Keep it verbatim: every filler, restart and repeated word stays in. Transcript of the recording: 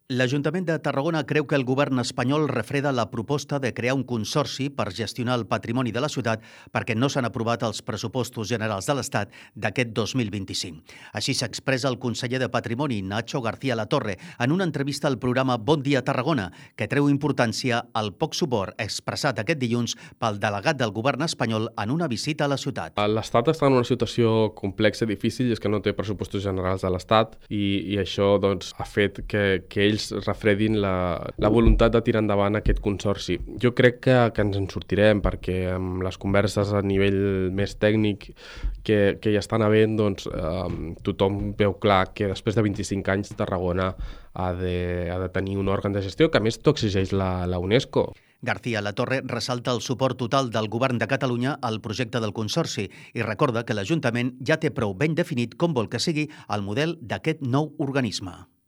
L'Ajuntament de Tarragona creu que el govern espanyol refreda la proposta de crear un consorci per gestionar el patrimoni de la ciutat perquè no s'han aprovat els pressupostos generals de l'Estat d'aquest dos mil vint-i-cinc. Així s'expressa el conseller de Patrimoni, Nacho García Latorre, en una entrevista al programa Bon Dia Tarragona, que treu importància al poc suport expressat aquest dilluns pel delegat del govern espanyol en una visita a la ciutat. L'Estat està en una situació complexa i difícil, i és que no té pressupostos generals de l'Estat i, i això doncs, ha fet que, que ells refredin la, la voluntat de tirar endavant aquest consorci. Jo crec que, que ens en sortirem perquè amb les converses a nivell més tècnic que, que ja estan havent, doncs, eh, tothom veu clar que després de vint-i-cinc anys Tarragona ha de, ha de tenir un òrgan de gestió que a més t'ho exigeix la, la UNESCO. García Latorre ressalta el suport total del govern de Catalunya al projecte del consorci i recorda que l'Ajuntament ja té prou ben definit com vol que sigui el model d'aquest nou organisme.